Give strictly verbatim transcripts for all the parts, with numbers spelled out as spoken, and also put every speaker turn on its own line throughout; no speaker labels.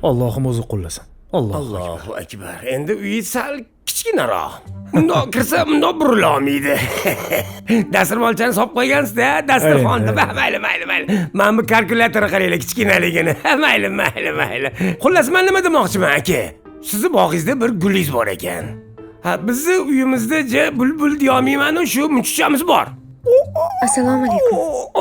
Allohim o'zi qo'llasin. Alloh.
Allohu akbar. Endi uyi sal kichkinaroq. Bundoq kirsa, bundoq burilib olmaydi. Dasturxonchani solib qo'ygansiz-da, dasturxonda. Mayli, mayli, mayli. Men bu kalkulyatorni qaranglar, kichkinaligini. Mayli, mayli, mayli. Xullas, men nima demoqchiman, aka? Sizni bog'ingizda bir gulingiz bor ekan. Ha, bizni uyimizda bulbul deyolmayman, shu munchchamiz bor.
Assalomu alaykum.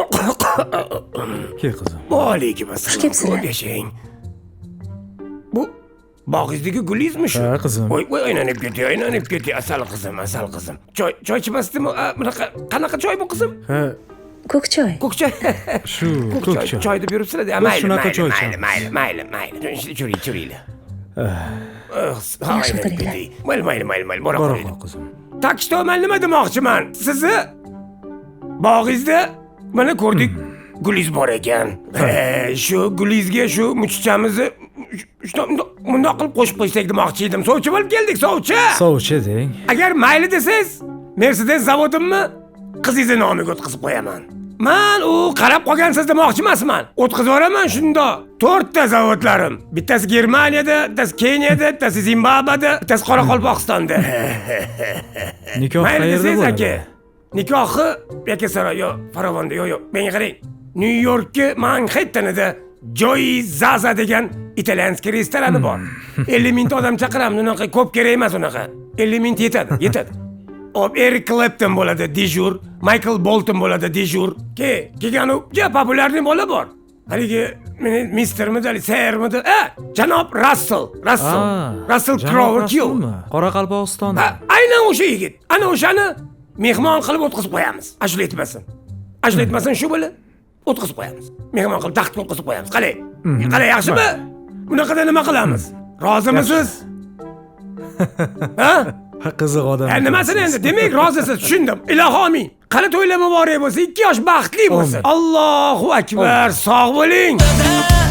Kel qizim.
Va alaykum assalom.
Xush kelibsizlar.
Yashang. Bu bog'ingizdagi gulingizmi shu?
Ha, qizim.
Voy, voy, aylanib ketdi, aylanib ketdi. Asal qizim, asal qizim. Choy, choy ichmasdimi? Bunaqa qanaqa choy bu qizim?
Ha,
Ko'k choy.
Ko'k choy.
shu
Ko'k
ko'k
choy.
choy.
Choy deb yuribsizlar-da.
Biz
Mayli,
shunaqa choy
mayli,
ichamiz.
mayli, mayli, mayli. Churing, churinglar.
Yaxshi qilinglar.
Mayli, mayli, mayli, mayli. Bora
Bora
qo'ying.
qol qizim.
Takishda men nima demoqchiman? Sizni bog'ingizda mana ko'rdik, gulingiz bor ekan. Shu gulingizga shu muchchamizni bundoq qilib qo'shib qo'ysak demoqchi edim. Sovchi bo'lib keldik, sovchi.
Sovchi deng.
Agar mayli desangiz, Mercedes zavodimni qizingizni nomiga o'tkazib qo'yaman. Men u qarab qolgansiz demoqchi emasman. O'tkazib yuboraman shunda. to'rtta zavodlarim. Bittasi Germaniyada, bittasi Keniyada, bittasi Zimbabveda, bittasi Qoraqalpog'istonda.
Nikoh
Mayli
qayerda
desangiz
bo'ladi?
aka. Nikohi Yakkasaroy yo Farovonda yo yo. Menga qarang. New Yorkka Manhattanida Joy Zaza degan italyanskiy restorani bor. ellik mingta odam chaqiramiz, unaqa ko'p kerak emas unaqa. ellik mingta yetadi, yetadi. Hop, Eric Clapton bo'ladi, dejur. Michael Bolton bo'ladi, dejur. Ke, kelgan u, ja populyarniy bola bor. Haligi meni mistermidi, sermidi? Ha, janob Russell, Russell. Russell Crowe Kill.
Qoraqalpog'istonda.
Aynan o'sha yigit. Ana o'shani mehmon qilib o'tkazib qo'yamiz. Ashula aytmasin. Ashula aytmasin shu bilan o'tkazib qo'yamiz. Mehmon qilib taxtga o'tkazib qo'yamiz. Qalay? Qalay, yaxshimi? Bunaqada nima qilamiz? Rozimisiz? Ha?
Qiziq odam.
Ha, nimasini endi? Demak, rozisiz, tushundim. Ilohi omin. Qani to'ylab muborak bo'lsin, ikki yosh baxtli bo'lsin. Allohu akbar. Sog' bo'ling.